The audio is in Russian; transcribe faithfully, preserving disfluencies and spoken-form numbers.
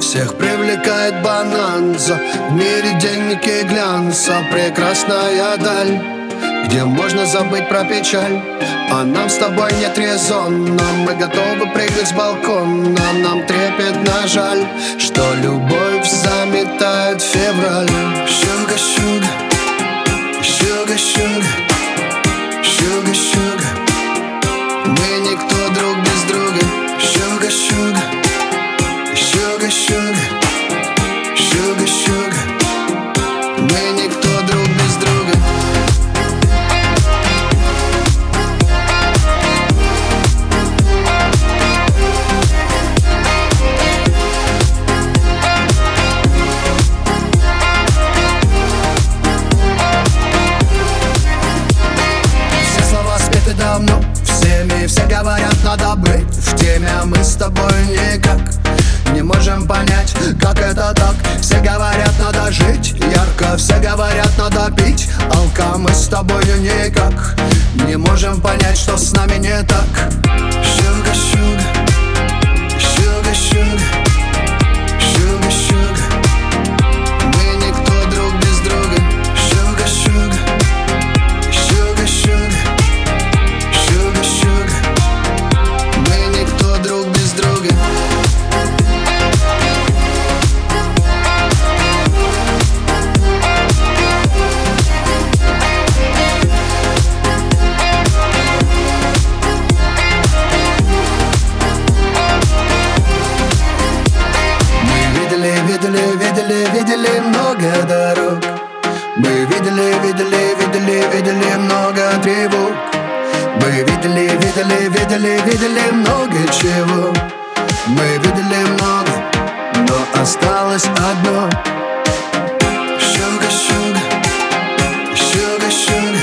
Всех привлекает бананза, в мире денег и глянца. Прекрасная даль, где можно забыть про печаль. А нам с тобой нет резона, мы готовы прыгать с балкона. Нам трепетно жаль, что любовь заметает февраль. Sugar, sugar, sugar, sugar, sugar, sugar. Мы никто друг без друга. Sugar, sugar, sugar, sugar, sugar, sugar. Мы никто друг без друга. Давно всеми, все говорят, надо быть в теме, а мы с тобой никак не можем понять, как это так. Все говорят, надо жить ярко, все говорят, надо пить алка. Мы с тобой никак не можем понять, что с нами не так. Sugar, sugar, sugar, sugar, sugar, sugar. Мы никто друг без друга. Sugar, sugar, sugar, sugar. Видели, видели много дорог. Мы видели, видели, видели, видели много тревог. Мы видели, видели, видели, видели много чего. Мы видели много, но осталось одно. Sugar, sugar, sugar, sugar.